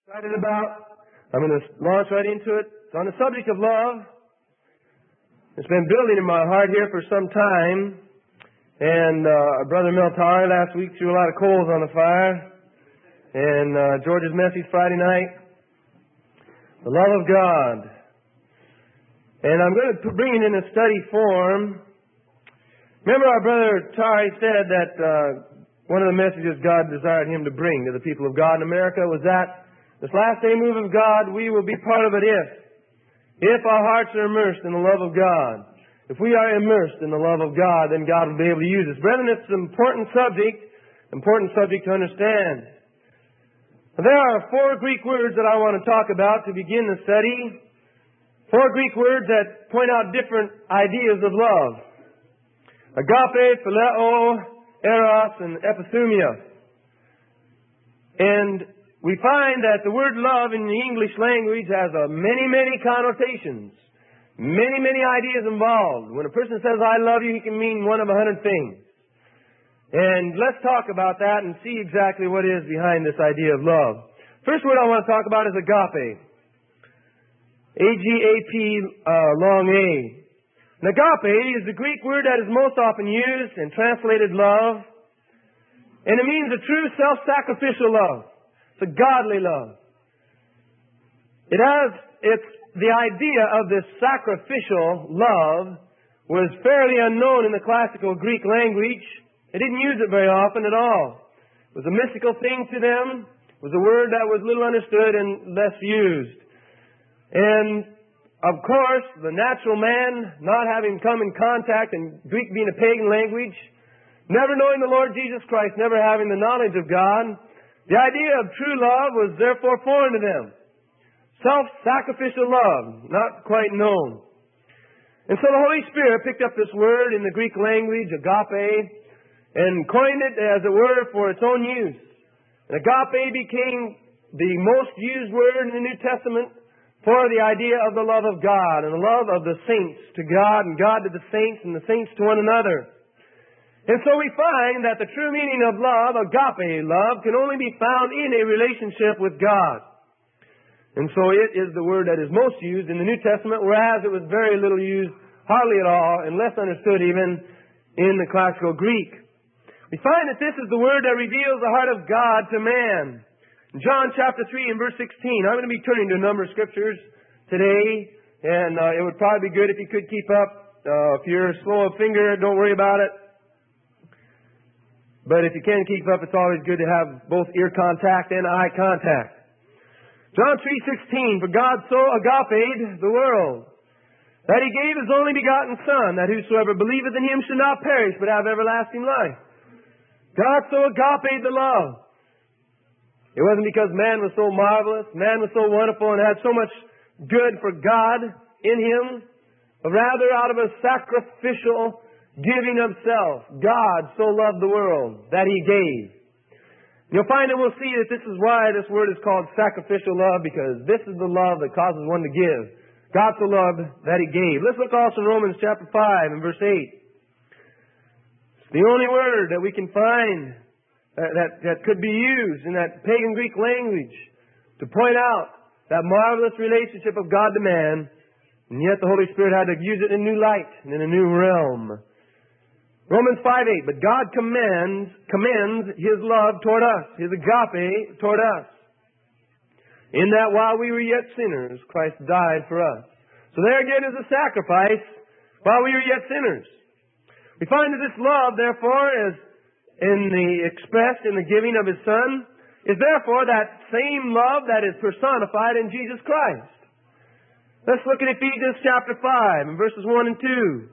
Excited about. I'm going to launch right into it. It's on the subject of love. It's been building in my heart here for some time. And Brother Meltari last week threw a lot of coals on the fire. And George's message Friday night, the love of God. And I'm going to bring it in a study form. Remember our Brother Tari said that one of the messages God desired him to bring to the people of God in America was that this last day move of God, we will be part of it if our hearts are immersed in the love of God. If we are immersed in the love of God, then God will be able to use us. Brethren, it's an important subject to understand. There are 4 Greek words that I want to talk about to begin the study. 4 Greek words that point out different ideas of love. Agape, phileo, eros, and epithumia. And we find that the word love in the English language has many connotations. Many ideas involved. When a person says, I love you, he can mean one of 100 things. And let's talk about that and see exactly what is behind this idea of love. First word I want to talk about is agape. A-G-A-P, long A. And agape is the Greek word that is most often used and translated love. And it means a true self-sacrificial love. It's a godly love. It's the idea of this sacrificial love was fairly unknown in the classical Greek language. They didn't use it very often at all. It was a mystical thing to them. It was a word that was little understood and less used. And, of course, the natural man, not having come in contact, and Greek being a pagan language, never knowing the Lord Jesus Christ, never having the knowledge of God, the idea of true love was therefore foreign to them. Self-sacrificial love, not quite known. And so the Holy Spirit picked up this word in the Greek language, agape, and coined it, as it were, for its own use. And agape became the most used word in the New Testament for the idea of the love of God and the love of the saints to God and God to the saints and the saints to one another. And so we find that the true meaning of love, agape love, can only be found in a relationship with God. And so it is the word that is most used in the New Testament, whereas it was very little used, hardly at all, and less understood even in the classical Greek. We find that this is the word that reveals the heart of God to man. In John chapter 3 and verse 16, I'm going to be turning to a number of scriptures today, and it would probably be good if you could keep up. If you're slow of finger, don't worry about it. But if you can keep up, it's always good to have both ear contact and eye contact. John 3:16, for God so agape the world, that He gave His only begotten Son, that whosoever believeth in Him should not perish, but have everlasting life. God so agape the love. It wasn't because man was so marvelous, man was so wonderful, and had so much good for God in him, but rather out of a sacrificial giving of self. God so loved the world that He gave. You'll find that we'll see that this is why this word is called sacrificial love, because this is the love that causes one to give. God so loved that He gave. Let's look also in Romans chapter 5 and verse 8. It's the only word that we can find that could be used in that pagan Greek language to point out that marvelous relationship of God to man, and yet the Holy Spirit had to use it in a new light and in a new realm. Romans 5:8, but God commends His love toward us, His agape toward us, in that while we were yet sinners, Christ died for us. So there again is a sacrifice while we were yet sinners. We find that this love, therefore, is expressed in the giving of His Son, is therefore that same love that is personified in Jesus Christ. Let's look at Ephesians chapter 5 and verses 1 and 2.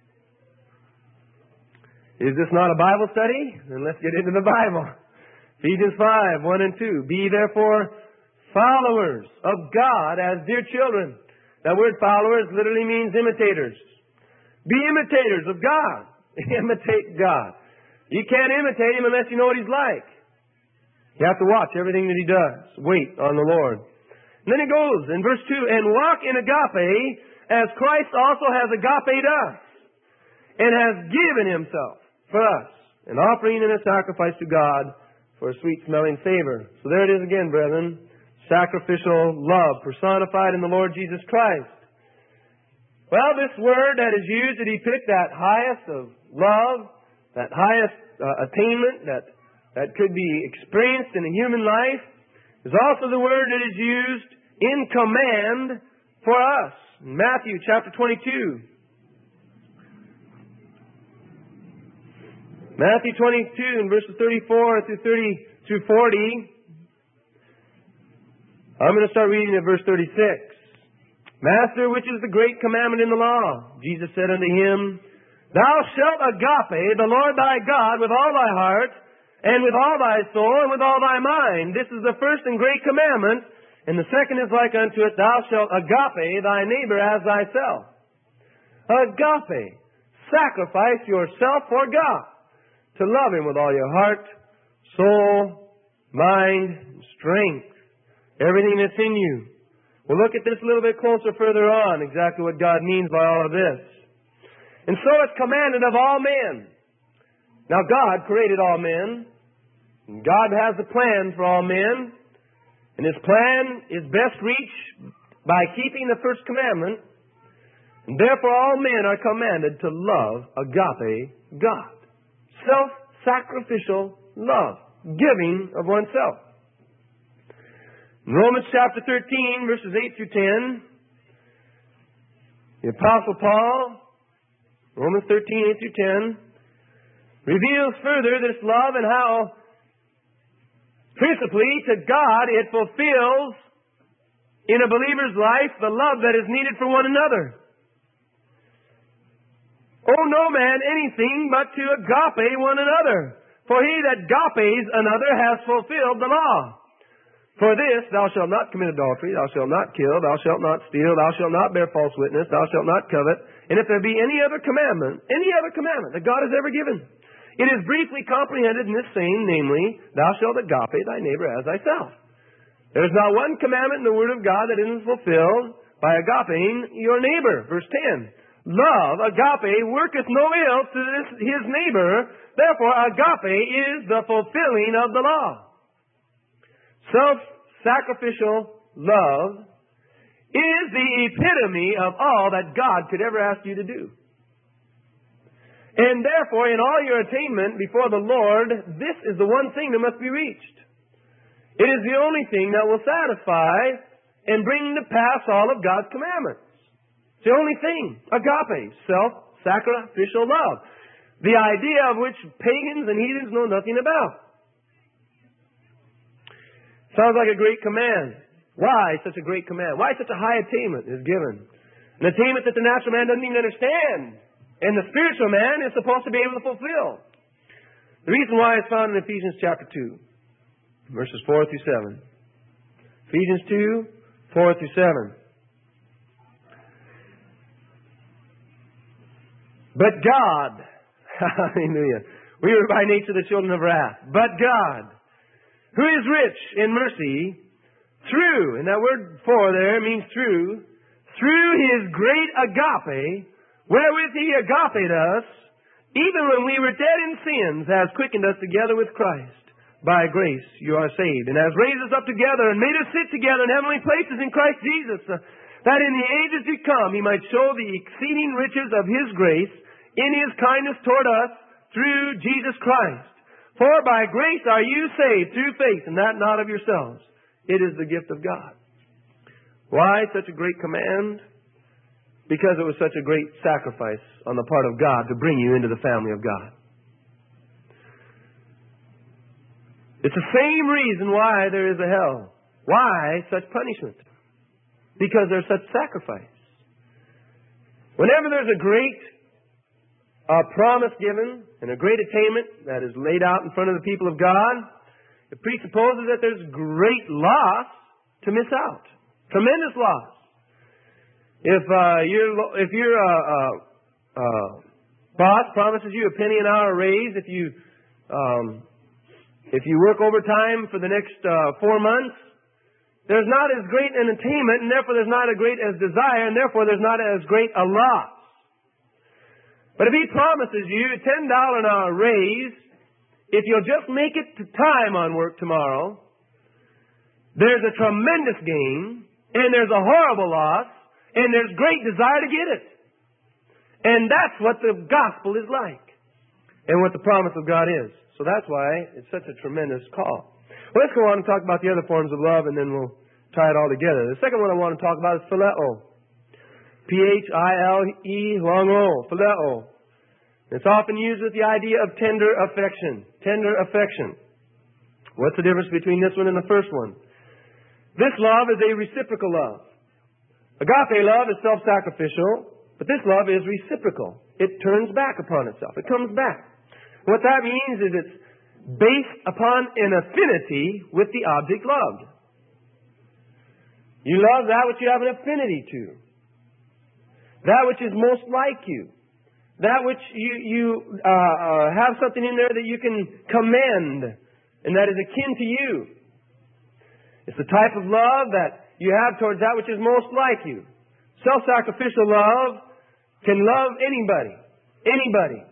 Is this not a Bible study? Then let's get into the Bible. Ephesians 5, 1 and 2. Be therefore followers of God as dear children. That word followers literally means imitators. Be imitators of God. Imitate God. You can't imitate Him unless you know what He's like. You have to watch everything that He does. Wait on the Lord. And then He goes in verse 2, and walk in agape as Christ also has agaped us and has given Himself for us, an offering and a sacrifice to God for a sweet-smelling savor. So there it is again, brethren. sacrificial love personified in the Lord Jesus Christ. Well, this word that is used to depict that highest of love, that highest attainment that could be experienced in a human life, is also the word that is used in command for us. In Matthew chapter 22. Matthew 22 and verses 34 through 40. I'm going to start reading at verse 36. Master, which is the great commandment in the law? Jesus said unto him, Thou shalt agape the Lord thy God with all thy heart, and with all thy soul, and with all thy mind. This is the first and great commandment, and the second is like unto it, Thou shalt agape thy neighbor as thyself. Agape. Sacrifice yourself for God. To love Him with all your heart, soul, mind, and strength. Everything that's in you. We'll look at this a little bit closer further on, exactly what God means by all of this. And so it's commanded of all men. Now God created all men. And God has a plan for all men. And His plan is best reached by keeping the first commandment. And therefore all men are commanded to love agape God. Self-sacrificial love. Giving of oneself. In Romans chapter 13, verses 8 through 10, the Apostle Paul, Romans 13, 8 through 10, reveals further this love and how, principally to God, it fulfills in a believer's life the love that is needed for one another. Owe no man anything but to agape one another. For he that agapes another has fulfilled the law. For this, thou shalt not commit adultery, thou shalt not kill, thou shalt not steal, thou shalt not bear false witness, thou shalt not covet. And if there be any other commandment that God has ever given, it is briefly comprehended in this saying, namely, thou shalt agape thy neighbor as thyself. There is not one commandment in the Word of God that isn't fulfilled by agapeing your neighbor. Verse 10. Love, agape, worketh no ill to his neighbor. Therefore, agape is the fulfilling of the law. Self-sacrificial love is the epitome of all that God could ever ask you to do. And therefore, in all your attainment before the Lord, this is the one thing that must be reached. It is the only thing that will satisfy and bring to pass all of God's commandments. It's the only thing. Agape, self-sacrificial love. The idea of which pagans and heathens know nothing about. Sounds like a great command. Why such a great command? Why such a high attainment is given? An attainment that the natural man doesn't even understand. And the spiritual man is supposed to be able to fulfill. The reason why is found in Ephesians chapter 2, verses 4 through 7. Ephesians 2, 4 through 7. But God, hallelujah, we were by nature the children of wrath. But God, who is rich in mercy, through, and that word for there means through His great agape, wherewith He agaped us, even when we were dead in sins, has quickened us together with Christ. By grace you are saved, and has raised us up together, and made us sit together in heavenly places in Christ Jesus, that in the ages to come He might show the exceeding riches of His grace in His kindness toward us through Jesus Christ. For by grace are you saved through faith, and that not of yourselves. It is the gift of God. Why such a great command? Because it was such a great sacrifice on the part of God to bring you into the family of God. It's the same reason why there is a hell. Why such punishment? Because there's such sacrifice. Whenever there's a great promise given and a great attainment that is laid out in front of the people of God, it presupposes that there's great loss to miss out. Tremendous loss. If your boss promises you a penny an hour raise if you work overtime for the next 4 months, there's not as great an attainment, and therefore there's not as great as desire, and therefore there's not as great a loss. But if He promises you a $10 an hour raise, if you'll just make it to time on work tomorrow, there's a tremendous gain, and there's a horrible loss, and there's great desire to get it. And that's what the gospel is like, and what the promise of God is. So that's why it's such a tremendous call. Well, let's go on and talk about the other forms of love, and then we'll tie it all together. The second one I want to talk about is phileo. P-H-I-L-E, long O, phileo. It's often used with the idea of tender affection. Tender affection. What's the difference between this one and the first one? This love is a reciprocal love. Agape love is self-sacrificial, but this love is reciprocal. It turns back upon itself. It comes back. What that means is it's based upon an affinity with the object loved. You love that which you have an affinity to. That which is most like you. That which you have something in there that you can commend and that is akin to you. It's the type of love that you have towards that which is most like you. Self-sacrificial love can love anybody. Anybody.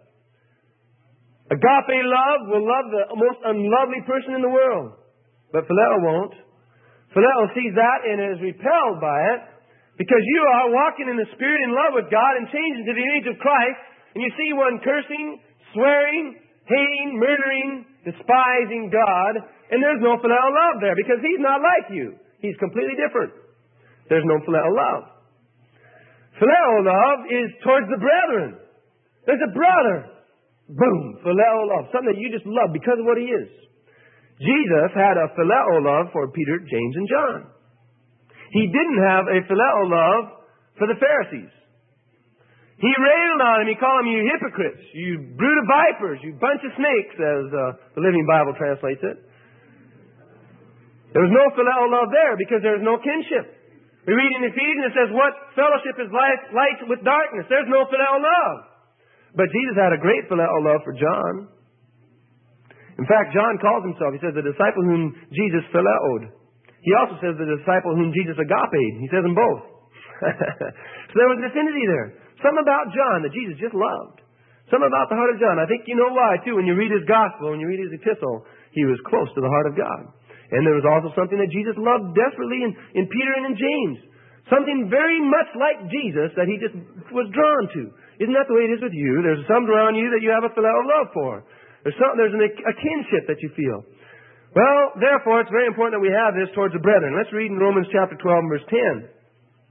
Agape love will love the most unlovely person in the world. But phileo won't. Phileo sees that and is repelled by it because you are walking in the Spirit in love with God and changing to the image of Christ. And you see one cursing, swearing, hating, murdering, despising God, and there's no phileo love there because he's not like you. He's completely different. There's no phileo love. Phileo love is towards the brethren. There's a brother. Boom. Phileo love. Something that you just love because of what he is. Jesus had a phileo love for Peter, James, and John. He didn't have a phileo love for the Pharisees. He railed on them. He called them, you hypocrites, you brood of vipers, you bunch of snakes, as the Living Bible translates it. There was no phileo love there because there was no kinship. We read in Ephesians, it says, what fellowship is light with darkness? There's no phileo love. But Jesus had a great phileo love for John. In fact, John calls himself, he says, the disciple whom Jesus phileoed. He also says the disciple whom Jesus agape'd. He says them both. So there was an affinity there. Something about John that Jesus just loved. Something about the heart of John. I think you know why, too. When you read his gospel, when you read his epistle, he was close to the heart of God. And there was also something that Jesus loved desperately in Peter and in James. Something very much like Jesus that he just was drawn to. Isn't that the way it is with you? There's something around you that you have a phileo love for. There's a kinship that you feel. Well, therefore, it's very important that we have this towards the brethren. Let's read in Romans chapter 12, verse 10.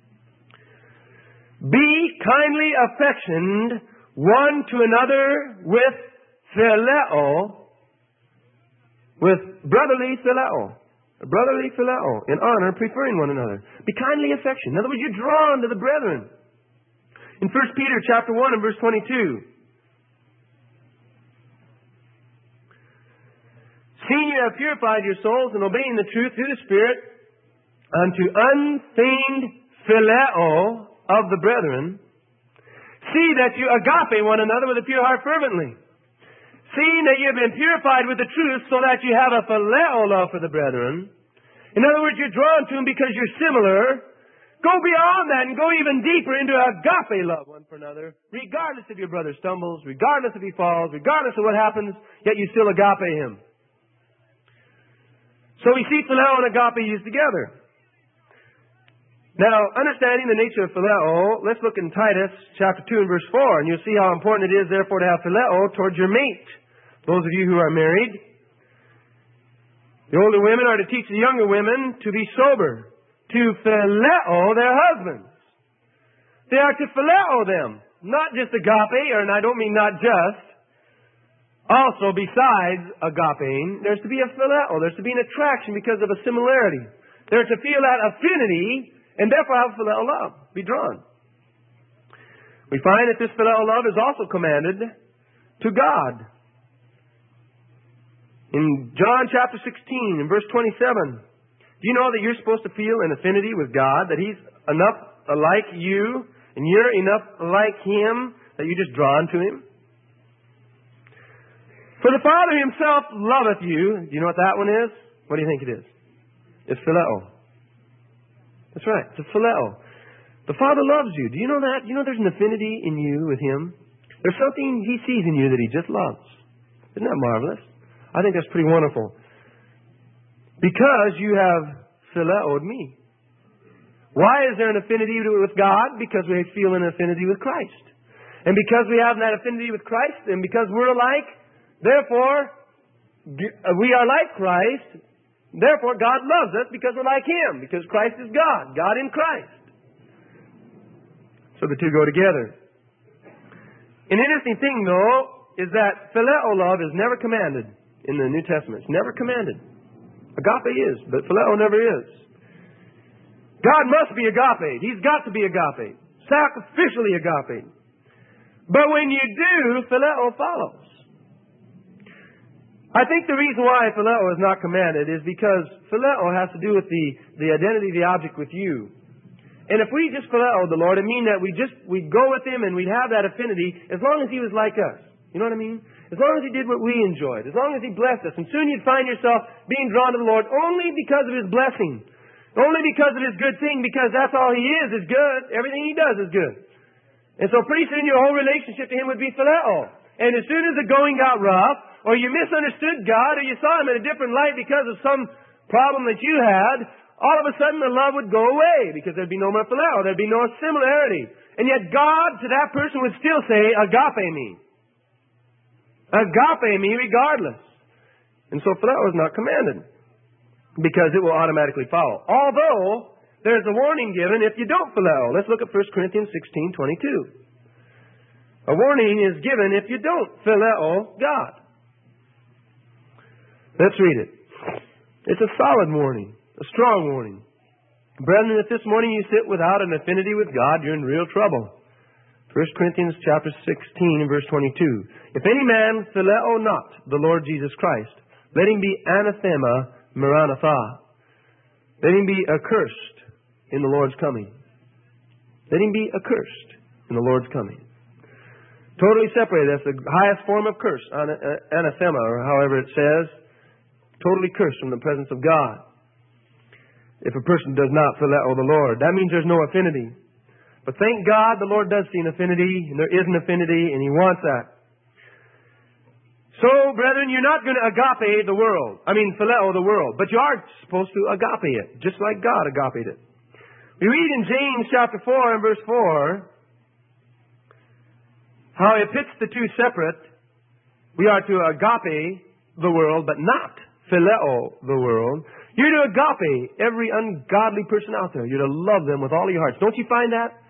Be kindly affectioned one to another with phileo, with brotherly phileo. Brotherly phileo, in honor, preferring one another. Be kindly affectioned. In other words, you're drawn to the brethren. In 1 Peter chapter 1 and verse 22. Seeing you have purified your souls in obeying the truth through the Spirit unto unfeigned phileo of the brethren, see that you agape one another with a pure heart fervently. Seeing that you have been purified with the truth so that you have a phileo love for the brethren. In other words, you're drawn to them because you're similar. Go beyond that and go even deeper into agape love one for another, regardless if your brother stumbles, regardless if he falls, regardless of what happens, yet you still agape him. So we see phileo and agape used together. Now, understanding the nature of phileo, let's look in Titus chapter 2 and verse 4, and you'll see how important it is, therefore, to have phileo towards your mate. Those of you who are married, the older women are to teach the younger women to be sober, to phileo their husbands. They are to phileo them, not just agape, and I don't mean not just. Also, besides agapeing, there's to be a phileo. There's to be an attraction because of a similarity. They're to feel that affinity and therefore have phileo love, be drawn. We find that this phileo love is also commanded to God. In John chapter 16, in verse 27, do you know that you're supposed to feel an affinity with God, that He's enough like you, and you're enough like Him, that you're just drawn to Him? For the Father Himself loveth you. Do you know what that one is? What do you think it is? It's phileo. That's right. It's a phileo. The Father loves you. Do you know that? You know there's an affinity in you with Him? There's something He sees in you that He just loves. Isn't that marvelous? I think that's pretty wonderful. Because you have phileo me. Why is there an affinity with God? Because we feel an affinity with Christ. And because we have that affinity with Christ, and because we're alike, therefore, we are like Christ. Therefore, God loves us because we're like Him. Because Christ is God. God in Christ. So the two go together. An interesting thing, though, is that phileo love is never commanded in the New Testament. It's never commanded. Agape is, but phileo never is. God must be agape. He's got to be agape. Sacrificially agape. But when you do, phileo follows. I think the reason why phileo is not commanded is because phileo has to do with the identity of the object with you. And if we just phileo the Lord, it means that we go with Him and we have that affinity as long as He was like us. You know what I mean? As long as He did what we enjoyed. As long as He blessed us. And soon you'd find yourself being drawn to the Lord only because of His blessing. Only because of His good thing, because that's all He is good. Everything He does is good. And so pretty soon your whole relationship to Him would be phileo. And as soon as the going got rough, or you misunderstood God, or you saw Him in a different light because of some problem that you had, all of a sudden the love would go away, because there'd be no more phileo. There'd be no similarity. And yet God, to that person, would still say, agape me. Agape me regardless. And so phileo is not commanded, because it will automatically follow. Although, there's a warning given if you don't phileo. Let's look at 1 Corinthians 16:22. A warning is given if you don't phileo God. Let's read it. It's a solid warning, a strong warning. Brethren, if this morning you sit without an affinity with God, you're in real trouble. 1 Corinthians chapter 16 and verse 22. If any man phileo not the Lord Jesus Christ, let him be anathema Maranatha. Let him be accursed in the Lord's coming. Let him be accursed in the Lord's coming. Totally separated. That's the highest form of curse. Anathema, or however it says. Totally cursed from the presence of God. If a person does not phileo the Lord, that means there's no affinity. But thank God the Lord does see an affinity, and there is an affinity, and He wants that. So, brethren, you're not going to agape the world. Phileo the world. But you are supposed to agape it, just like God agape it. We read in James chapter 4 and verse 4 how it pits the two separate. We are to agape the world, but not phileo the world. You're to agape every ungodly person out there. You're to love them with all your hearts. Don't you find that?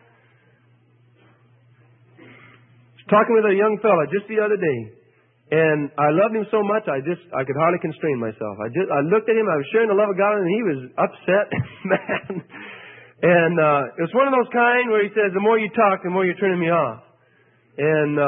I was talking with a young fella just the other day. And I loved him so much, I could hardly constrain myself. I looked at him, I was sharing the love of God, and he was upset, man. And it was one of those kind where he says, the more you talk, the more you're turning me off. And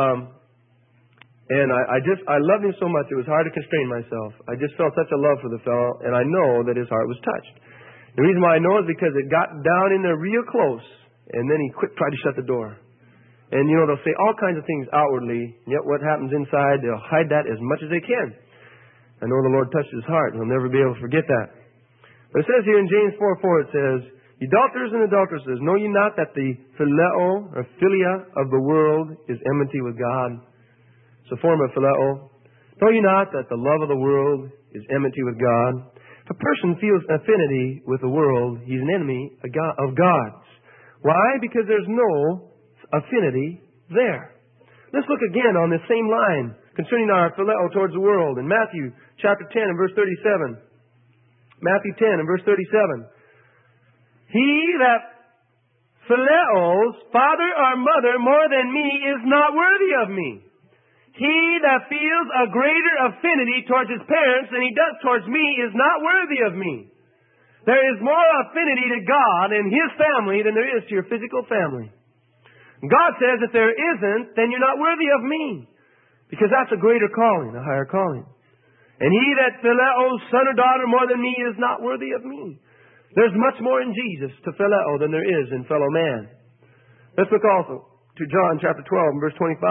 I loved him so much, it was hard to constrain myself. I just felt such a love for the fellow, and I know that his heart was touched. The reason why I know is because it got down in there real close, and then he tried to shut the door. And, they'll say all kinds of things outwardly, yet what happens inside, they'll hide that as much as they can. I know the Lord touched his heart, and he'll never be able to forget that. But it says here in James 4:4, it says, Adulterers and adulteresses, know ye not that the phileo, or philia, of the world is enmity with God? It's a form of phileo. Know ye not that the love of the world is enmity with God? If a person feels affinity with the world, he's an enemy of God's. Why? Because there's no affinity there. Let's look again on this same line concerning our phileo towards the world in Matthew chapter 10 and verse 37. Matthew 10 and verse 37. He that phileos father or mother more than me is not worthy of me. He that feels a greater affinity towards his parents than he does towards me is not worthy of me. There is more affinity to God and His family than there is to your physical family. God says if there isn't, then you're not worthy of me. Because that's a greater calling, a higher calling. And he that phileos son or daughter more than me is not worthy of me. There's much more in Jesus to phileo than there is in fellow man. Let's look also to John chapter 12 and verse 25.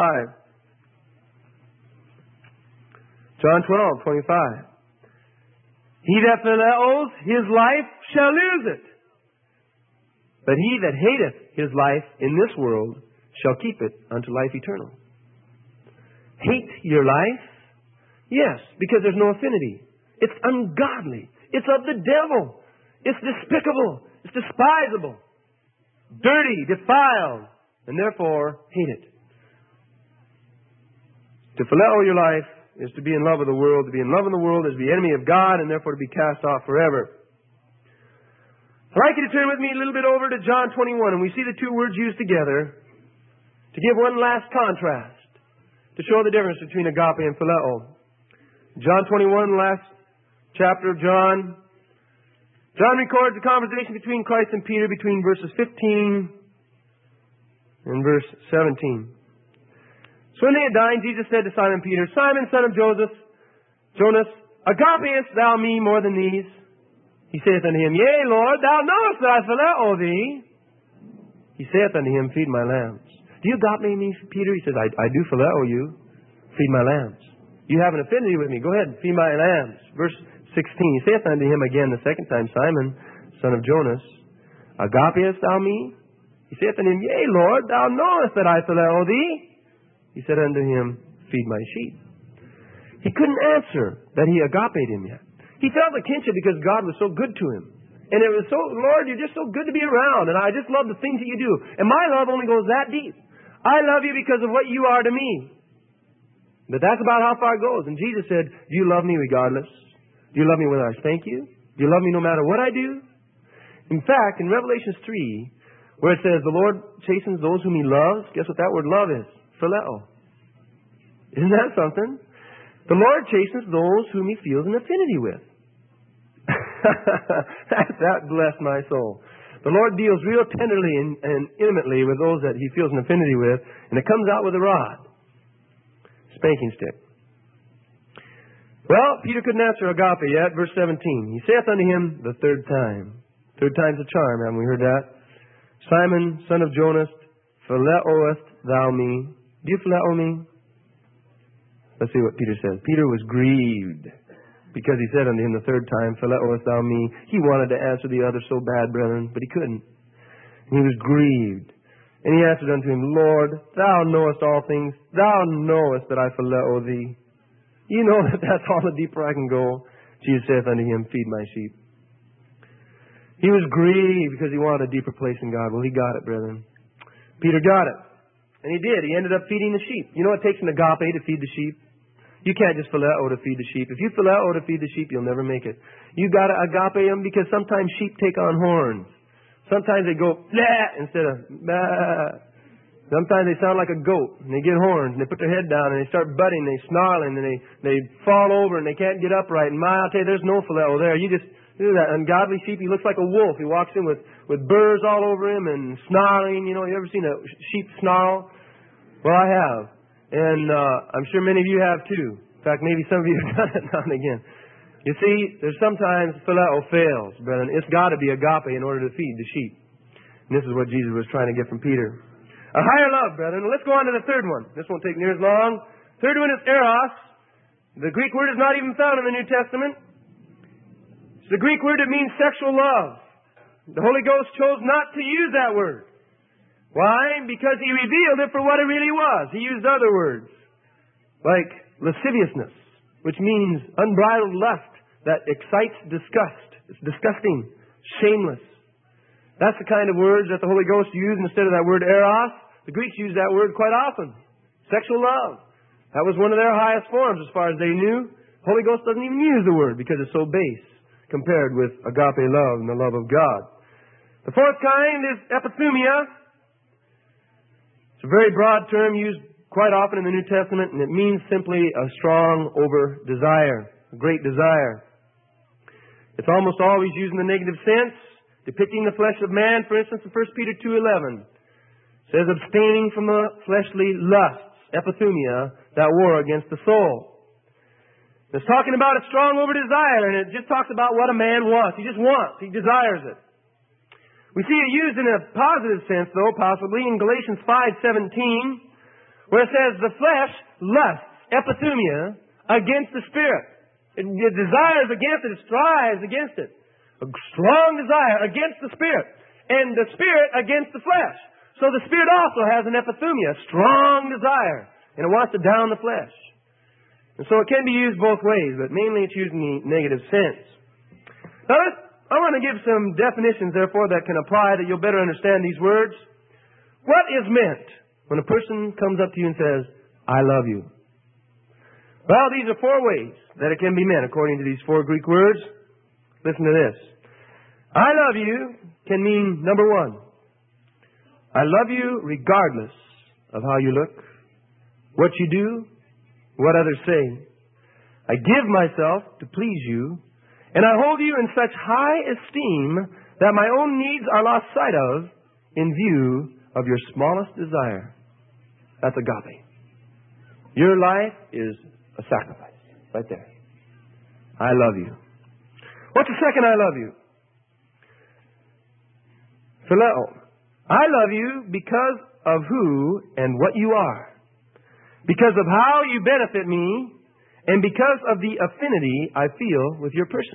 John 12:25. He that phileos his life shall lose it. But he that hateth his life in this world shall keep it unto life eternal. Hate your life? Yes, because there's no affinity. It's ungodly. It's of the devil. It's despicable. It's despisable. Dirty, defiled, and therefore hate it. To phileo your life is to be in love with the world. To be in love with the world is to be enemy of God and therefore to be cast off forever. I'd like you to turn with me a little bit over to John 21, and we see the two words used together to give one last contrast, to show the difference between agape and phileo. John 21, last chapter of John. John records a conversation between Christ and Peter between verses 15 and verse 17. So when they had dined, Jesus said to Simon Peter, Simon, son of Jonas, agapeest thou me more than these? He saith unto him, Yea, Lord, thou knowest that I phileo thee. He saith unto him, Feed my lambs. Do you agape me, Peter? He says, I do phileo you. Feed my lambs. You have an affinity with me. Go ahead, feed my lambs. Verse 16. He saith unto him again the second time, Simon, son of Jonas, agapeest thou me? He saith unto him, Yea, Lord, thou knowest that I phileo thee. He said unto him, Feed my sheep. He couldn't answer that he agapeed him yet. He felt the kinship because God was so good to him. And it was so, Lord, you're just so good to be around, and I just love the things that you do. And my love only goes that deep. I love you because of what you are to me. But that's about how far it goes. And Jesus said, Do you love me regardless? Do you love me whether I spank you? Do you love me no matter what I do? In fact, in Revelation 3, where it says the Lord chastens those whom He loves, guess what that word love is? Phileo. Isn't that something? The Lord chastens those whom He feels an affinity with. That blessed my soul. The Lord deals real tenderly and intimately with those that He feels an affinity with, and it comes out with a rod. Spanking stick. Well, Peter couldn't answer agape yet. Verse 17. He saith unto him the third time. Third time's a charm, haven't we heard that? Simon, son of Jonas, phileoest thou me? Do you phileo me? Let's see what Peter says. Peter was grieved because he said unto him the third time, phileoest thou me? He wanted to answer the other so bad, brethren, but he couldn't. And he was grieved. And he answered unto him, Lord, thou knowest all things. Thou knowest that I phileo thee. You know that that's all the deeper I can go. Jesus saith unto him, Feed my sheep. He was grieved because he wanted a deeper place in God. Well, he got it, brethren. Peter got it. And he did. He ended up feeding the sheep. You know it takes an agape to feed the sheep? You can't just phileo to feed the sheep. If you phileo to feed the sheep, you'll never make it. You got to agape them because sometimes sheep take on horns. Sometimes they go blah instead of bah. Sometimes they sound like a goat and they get horns and they put their head down and they start butting and they snarling and they fall over and they can't get upright. And I'll tell you, there's no phileo there. You just do that. Ungodly sheep, he looks like a wolf. He walks in with burrs all over him and snarling. You know, you ever seen a sheep snarl? Well, I have. And I'm sure many of you have too. In fact, maybe some of you have done it now and again. You see, there's sometimes phileo fails, brethren. It's got to be agape in order to feed the sheep. And this is what Jesus was trying to get from Peter. A higher love, brethren. Let's go on to the third one. This won't take near as long. Third one is eros. The Greek word is not even found in the New Testament. It's the Greek word that means sexual love. The Holy Ghost chose not to use that word. Why? Because He revealed it for what it really was. He used other words, like lasciviousness, which means unbridled lust that excites disgust. It's disgusting, shameless. That's the kind of words that the Holy Ghost used instead of that word eros. The Greeks used that word quite often. Sexual love. That was one of their highest forms as far as they knew. The Holy Ghost doesn't even use the word because it's so base compared with agape love and the love of God. The fourth kind is epithumia. It's a very broad term used quite often in the New Testament, and it means simply a strong over desire, a great desire. It's almost always used in the negative sense, depicting the flesh of man. For instance, in 1 Peter 2:11 says, abstaining from the fleshly lusts, epithumia, that war against the soul. It's talking about a strong over desire, and it just talks about what a man wants. He just wants. He desires it. We see it used in a positive sense, though, possibly, in Galatians 5:17, where it says, the flesh lusts, epithumia, against the Spirit. It desires against it. It strives against it. A strong desire against the Spirit. And the Spirit against the flesh. So the Spirit also has an epithumia, a strong desire. And it wants to down the flesh. And so it can be used both ways, but mainly it's used in the negative sense. Now let's I want to give some definitions, therefore, that can apply that you'll better understand these words. What is meant when a person comes up to you and says, I love you? Well, these are 4 ways that it can be meant according to these 4 Greek words. Listen to this. I love you can mean, number 1, I love you regardless of how you look, what you do, what others say. I give myself to please you, and I hold you in such high esteem that my own needs are lost sight of in view of your smallest desire. That's agape. Your life is a sacrifice. Right there. I love you. What's the second I love you? Phileo. I love you because of who and what you are. Because of how you benefit me, and because of the affinity I feel with your person.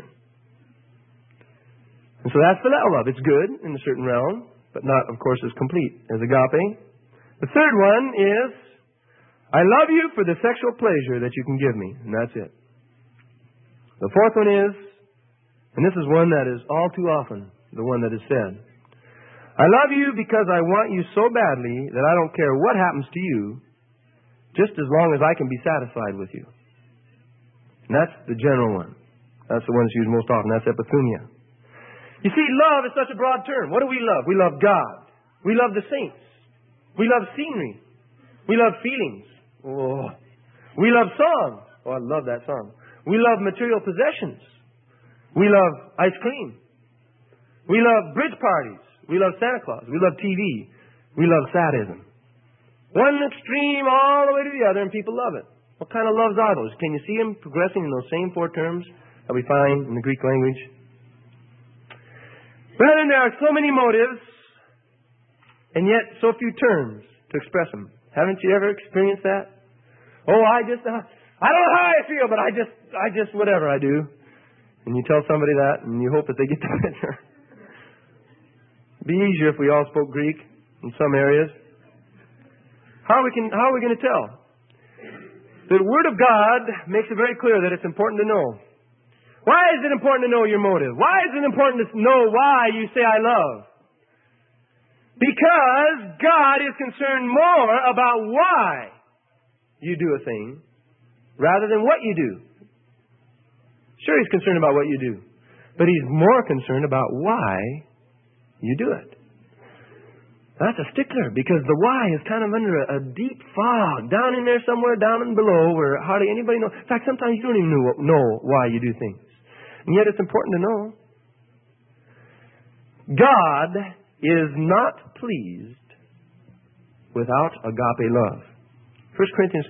And so that's phileo love. It's good in a certain realm, but not, of course, as complete as agape. The third one is, I love you for the sexual pleasure that you can give me, and that's it. The fourth one is, and this is one that is all too often the one that is said, I love you because I want you so badly that I don't care what happens to you, just as long as I can be satisfied with you. And that's the general one. That's the one that's used most often. That's epithumia. You see, love is such a broad term. What do we love? We love God. We love the saints. We love scenery. We love feelings. Oh. We love songs. Oh, I love that song. We love material possessions. We love ice cream. We love bridge parties. We love Santa Claus. We love TV. We love sadism. One extreme all the way to the other, and people love it. What kind of loves are those? Can you see them progressing in those same 4 terms that we find in the Greek language? Brethren, there are so many motives, and yet so few terms to express them. Haven't you ever experienced that? Oh, I don't know how I feel, but I just whatever I do. And you tell somebody that, and you hope that they get the picture. It'd be easier if we all spoke Greek in some areas. How are we going to tell? The Word of God makes it very clear that it's important to know. Why is it important to know your motive? Why is it important to know why you say I love? Because God is concerned more about why you do a thing rather than what you do. Sure, He's concerned about what you do, but He's more concerned about why you do it. That's a stickler, because the why is kind of under a deep fog, down in there somewhere, down and below, where hardly anybody knows. In fact, sometimes you don't even know why you do things. And yet it's important to know. God is not pleased without agape love. 1 Corinthians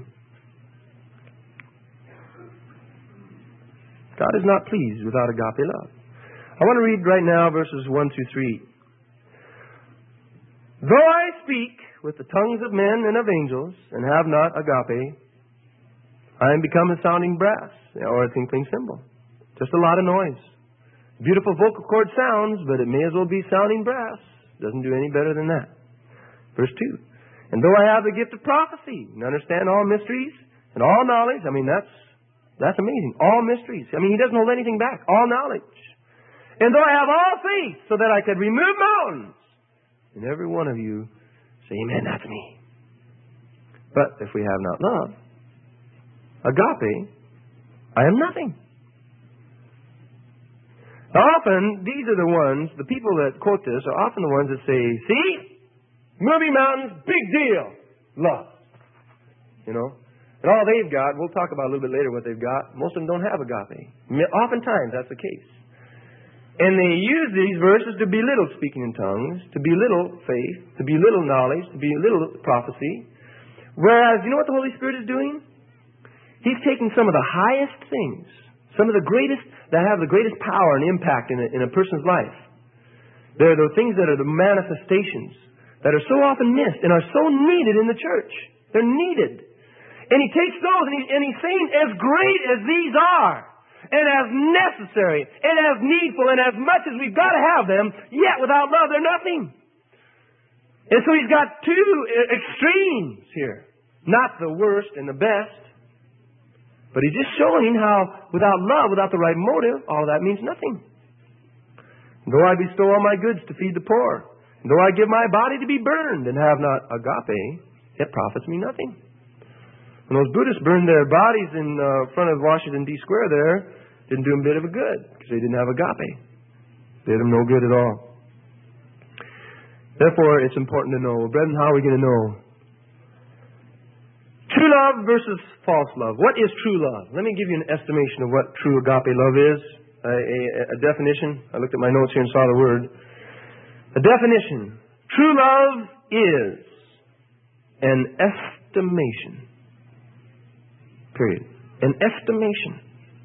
13. God is not pleased without agape love. I want to read right now verses 1 through 3. Though I speak with the tongues of men and of angels, and have not agape, I am become a sounding brass, or a tinkling cymbal. Just a lot of noise. Beautiful vocal cord sounds, but it may as well be sounding brass. Doesn't do any better than that. Verse 2. And though I have the gift of prophecy, and understand all mysteries, and all knowledge, that's amazing. All mysteries. He doesn't hold anything back. All knowledge. And though I have all faith, so that I could remove mountains, and every one of you say, Amen, that's me. But if we have not love, agape, I am nothing. Now often, these are the ones, the people that quote this are often the ones that say, see, moving mountains, big deal, love. And all they've got, we'll talk about a little bit later what they've got, most of them don't have agape. Oftentimes, that's the case. And they use these verses to belittle speaking in tongues, to belittle faith, to belittle knowledge, to belittle prophecy. Whereas, you know what the Holy Spirit is doing? He's taking some of the highest things, some of the greatest, that have the greatest power and impact in a person's life. They're the things that are the manifestations that are so often missed and are so needed in the church. They're needed. And He takes those and He's saying, as great as these are, and as necessary, and as needful, and as much as we've got to have them, yet without love, they're nothing. And so He's got 2 extremes here. Not the worst and the best, but He's just showing how without love, without the right motive, all that means nothing. Though I bestow all my goods to feed the poor, though I give my body to be burned and have not agape, it profits me nothing. When those Buddhists burned their bodies in front of Washington, D. Square there, didn't do them a bit of a good because they didn't have agape. Did them no good at all. Therefore, it's important to know. Brethren, how are we going to know? True love versus false love. What is true love? Let me give you an estimation of what true agape love is. A definition. I looked at my notes here and saw the word. A definition. True love is an estimation. Period. An estimation.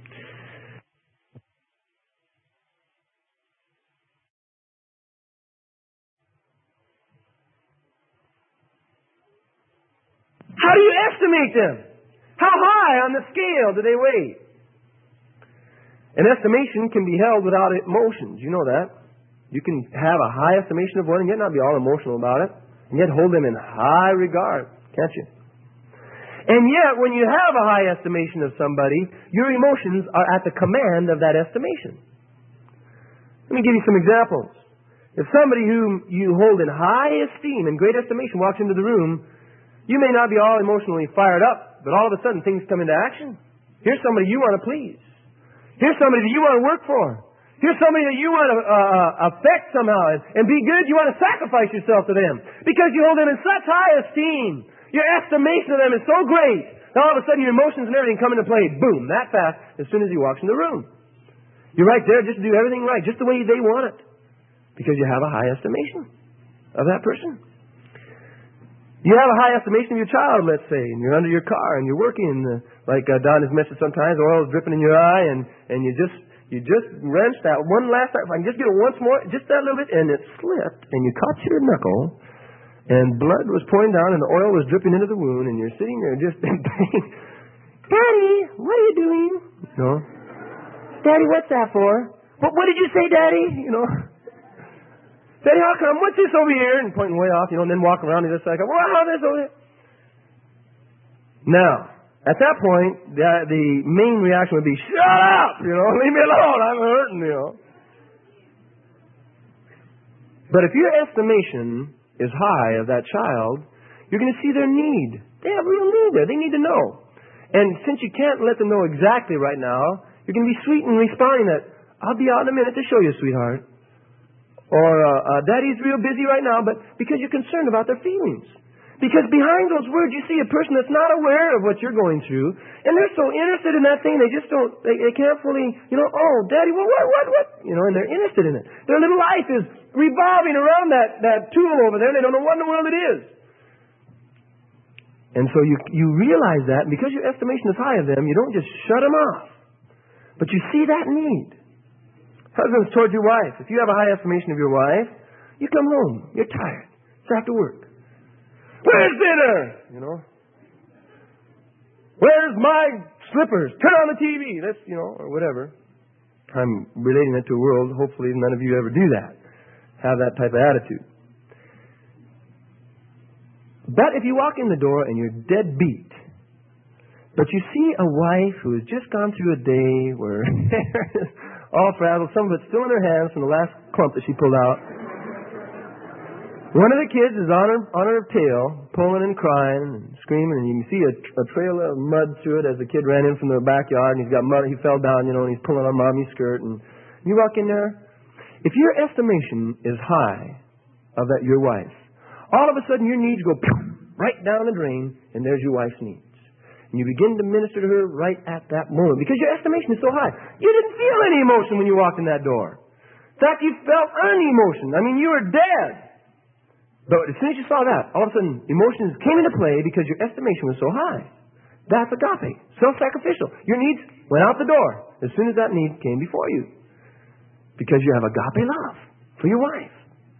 How do you estimate them? How high on the scale do they weigh? An estimation can be held without emotions. You know that. You can have a high estimation of one and yet not be all emotional about it, and yet hold them in high regard, can't you? And yet, when you have a high estimation of somebody, your emotions are at the command of that estimation. Let me give you some examples. If somebody whom you hold in high esteem and great estimation walks into the room, you may not be all emotionally fired up, but all of a sudden things come into action. Here's somebody you want to please. Here's somebody that you want to work for. Here's somebody that you want to affect somehow and be good. You want to sacrifice yourself to them because you hold them in such high esteem. Your estimation of them is so great. And all of a sudden your emotions and everything come into play. Boom, that fast as soon as he walks in the room. You're right there just to do everything right, just the way they want it. Because you have a high estimation of that person. You have a high estimation of your child, let's say, and you're under your car and you're working, like Don has mentioned sometimes, oil is dripping in your eye, and you just wrenched that one last time. If I can just get it once more, just that little bit, and it slipped, and you caught your knuckle, and blood was pouring down, and the oil was dripping into the wound, and you're sitting there just in pain. Daddy, what are you doing? You know, Daddy, what's that for? What did you say, Daddy? You know. Daddy, how come? What's this over here? And pointing way off, and then walk around the other side. Well, how's this over there? Now, at that point, the main reaction would be, shut up! Leave me alone. I'm hurting, But if your estimation is high of that child, you're going to see their need. They have real need there. They need to know. And since you can't let them know exactly right now, you're going to be sweet in responding that, I'll be out in a minute to show you, sweetheart. Or, Daddy's real busy right now, but because you're concerned about their feelings. Because behind those words, you see a person that's not aware of what you're going through, and they're so interested in that thing, they just don't, they can't fully, oh, Daddy, well, what? And they're interested in it. Their little life is revolving around that tool over there, and they don't know what in the world it is. And so you realize that, and because your estimation is high of them, you don't just shut them off. But you see that need. Husbands towards your wife. If you have a high estimation of your wife, you come home. You're tired. It's after work. Where's dinner? Where's my slippers? Turn on the TV. That's, or whatever. I'm relating it to a world. Hopefully none of you ever do that. Have that type of attitude. But if you walk in the door and you're dead beat, but you see a wife who has just gone through a day where all frazzled, some of it's still in her hands from the last clump that she pulled out. One of the kids is on her tail, pulling and crying and screaming, and you can see a trail of mud through it as the kid ran in from the backyard, and he's got mud, he fell down, and he's pulling on mommy's skirt, and you walk in there. If your estimation is high of your wife, all of a sudden your needs go right down the drain, and there's your wife's needs. And you begin to minister to her right at that moment because your estimation is so high. You didn't feel any emotion when you walked in that door. In fact, you felt unemotion. I mean, you were dead. But as soon as you saw that, all of a sudden, emotions came into play because your estimation was so high. That's agape, self-sacrificial. Your needs went out the door as soon as that need came before you. Because you have agape love for your wife.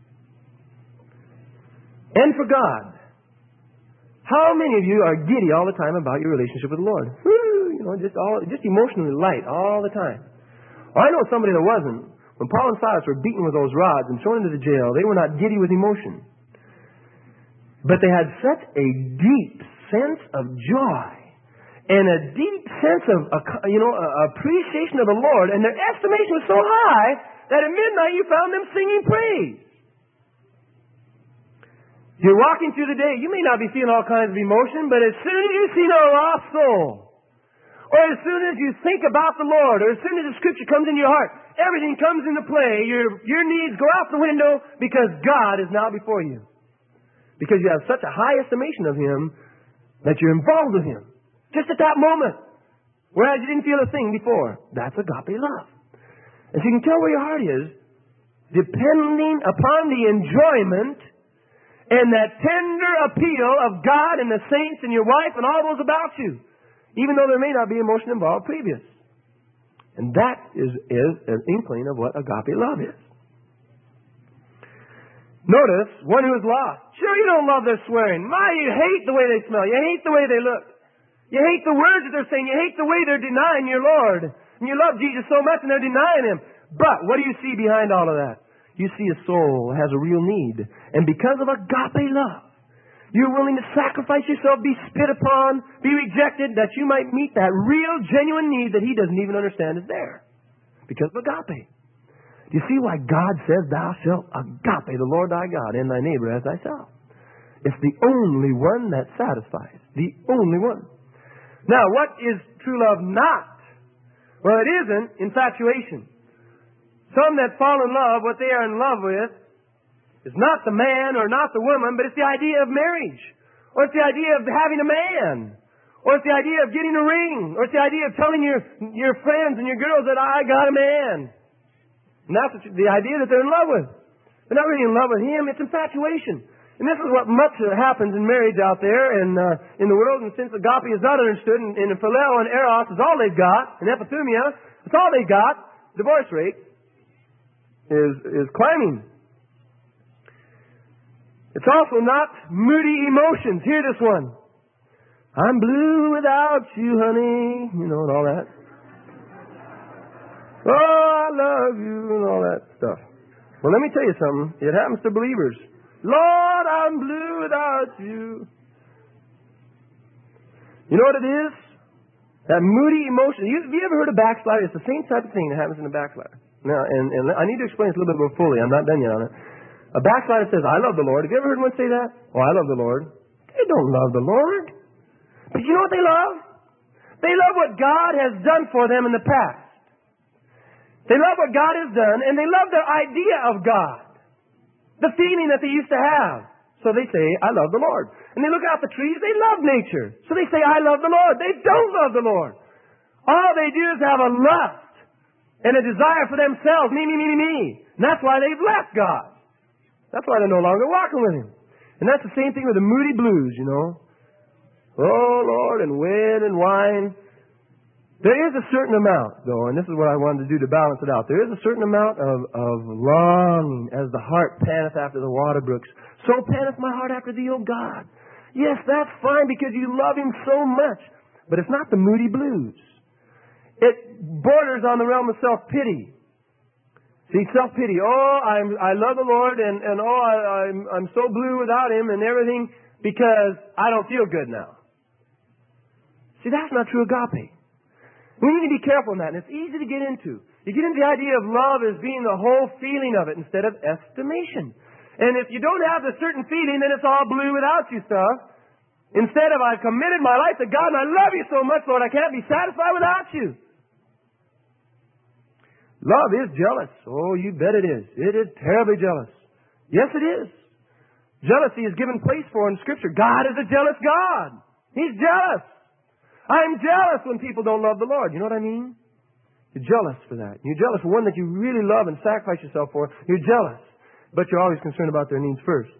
And for God. How many of you are giddy all the time about your relationship with the Lord? Woo, just emotionally light all the time. Well, I know somebody that wasn't. When Paul and Silas were beaten with those rods and thrown into the jail, they were not giddy with emotion. But they had such a deep sense of joy and a deep sense of appreciation of the Lord, and their estimation was so high that at midnight you found them singing praise. You're walking through the day. You may not be feeling all kinds of emotion, but as soon as you see a lost soul, or as soon as you think about the Lord, or as soon as the Scripture comes into your heart, everything comes into play. Your needs go out the window because God is now before you. Because you have such a high estimation of Him that you're involved with Him. Just at that moment. Whereas you didn't feel a thing before. That's agape love. And so you can tell where your heart is, depending upon the enjoyment and that tender appeal of God and the saints and your wife and all those about you, even though there may not be emotion involved previous. And that is an inkling of what agape love is. Notice, one who is lost. Sure, you don't love their swearing. You hate the way they smell. You hate the way they look. You hate the words that they're saying. You hate the way they're denying your Lord. And you love Jesus so much and they're denying Him. But what do you see behind all of that? You see a soul has a real need. And because of agape love, you're willing to sacrifice yourself, be spit upon, be rejected, that you might meet that real, genuine need that He doesn't even understand is there. Because of agape. Do you see why God says, thou shalt agape the Lord thy God and thy neighbor as thyself? It's the only one that satisfies. The only one. Now, what is true love not? Well, it isn't infatuation. Some that fall in love, what they are in love with, is not the man or not the woman, but it's the idea of marriage. Or it's the idea of having a man. Or it's the idea of getting a ring. Or it's the idea of telling your friends and your girls that I got a man. And that's the idea that they're in love with. They're not really in love with Him, it's infatuation. And this is what much happens in marriage out there and in the world. And since agape is not understood, and phileo and eros is all they've got, and epithumia, it's all they've got, divorce rate is climbing. It's also not moody emotions. Hear this one. I'm blue without you, honey. You know, and all that. Oh, I love you, and all that stuff. Well, let me tell you something. It happens to believers. Lord, I'm blue without you. You know what it is? That moody emotion. Have you ever heard of backslider? It's the same type of thing that happens in a backslider. Now, and I need to explain this a little bit more fully. I'm not done yet on it. A backslider says, I love the Lord. Have you ever heard one say that? Oh, I love the Lord. They don't love the Lord. But you know what they love? They love what God has done for them in the past. They love what God has done, and they love their idea of God. The feeling that they used to have. So they say, I love the Lord. And they look out the trees, they love nature. So they say, I love the Lord. They don't love the Lord. All they do is have a lust and a desire for themselves. Me, me, me, me, me. And that's why they've left God. That's why they're no longer walking with Him. And that's the same thing with the moody blues, you know. Oh, Lord, and wind and wine. There is a certain amount, though, and this is what I wanted to do to balance it out. There is a certain amount of longing as the heart panteth after the water brooks. So panteth my heart after thee, O God. Yes, that's fine because you love Him so much. But it's not the moody blues. It borders on the realm of self-pity. See, self-pity. Oh, I love the Lord, and I'm so blue without Him and everything because I don't feel good now. See, that's not true agape. We need to be careful in that, and it's easy to get into. You get into the idea of love as being the whole feeling of it instead of estimation. And if you don't have a certain feeling, then it's all blue without you stuff. Instead of, I've committed my life to God, and I love you so much, Lord, I can't be satisfied without you. Love is jealous. Oh, you bet it is. It is terribly jealous. Yes, it is. Jealousy is given place for in Scripture. God is a jealous God. He's jealous. I'm jealous when people don't love the Lord. You know what I mean? You're jealous for that. You're jealous for one that you really love and sacrifice yourself for. You're jealous. But you're always concerned about their needs first.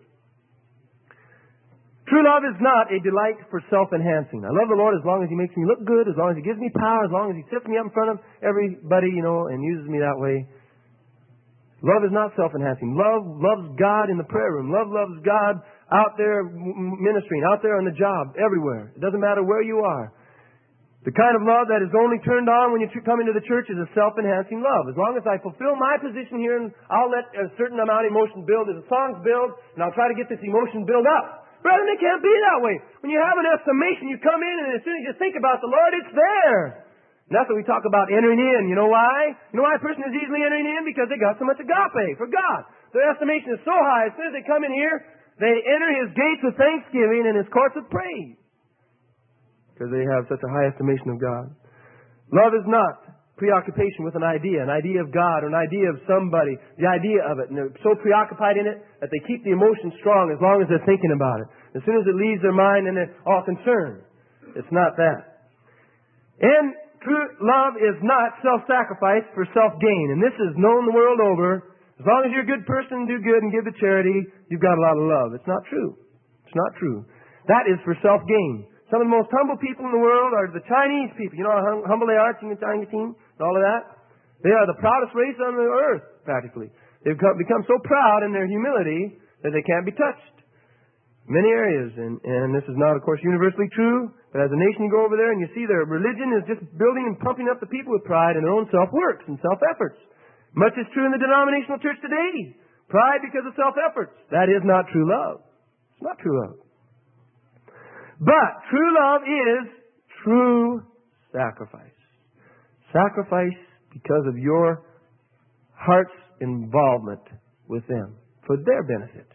True love is not a delight for self-enhancing. I love the Lord as long as He makes me look good, as long as He gives me power, as long as He sits me up in front of everybody, and uses me that way. Love is not self-enhancing. Love loves God in the prayer room. Love loves God out there ministering, out there on the job, everywhere. It doesn't matter where you are. The kind of love that is only turned on when you come into the church is a self-enhancing love. As long as I fulfill my position here, and I'll let a certain amount of emotion build as the songs build, and I'll try to get this emotion built up. Brethren, it can't be that way. When you have an estimation, you come in, and as soon as you think about the Lord, it's there. And that's what we talk about entering in. You know why? You know why a person is easily entering in? Because they got so much agape for God. Their estimation is so high. As soon as they come in here, they enter His gates with thanksgiving and His courts with praise. Because they have such a high estimation of God. Love is not preoccupation with an idea of God, or an idea of somebody, the idea of it. And they're so preoccupied in it that they keep the emotion strong as long as they're thinking about it. As soon as it leaves their mind, then they're all concerned. It's not that. And true love is not self-sacrifice for self-gain. And this is known the world over. As long as you're a good person and do good and give to charity, you've got a lot of love. It's not true. It's not true. That is for self-gain. Some of the most humble people in the world are the Chinese people. You know how humble they are, Chinese team, and all of that? They are the proudest race on the earth, practically. They've become so proud in their humility that they can't be touched. Many areas, and this is not, of course, universally true, but as a nation you go over there and you see their religion is just building and pumping up the people with pride in their own self-works and self-efforts. Much is true in the denominational church today. Pride because of self-efforts. That is not true love. It's not true love. But true love is true sacrifice. Sacrifice because of your heart's involvement with them for their benefit.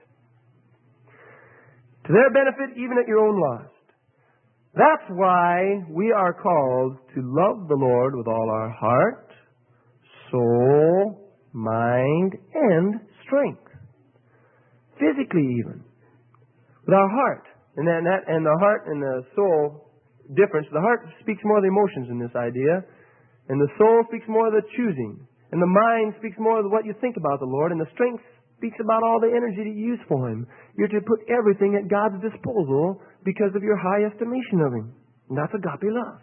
To their benefit, even at your own loss. That's why we are called to love the Lord with all our heart, soul, mind, and strength. Physically even. With our heart. And the heart and the soul difference. The heart speaks more of the emotions in this idea. And the soul speaks more of the choosing. And the mind speaks more of what you think about the Lord. And the strength speaks about all the energy that you use for Him. You're to put everything at God's disposal because of your high estimation of Him. And that's agape love.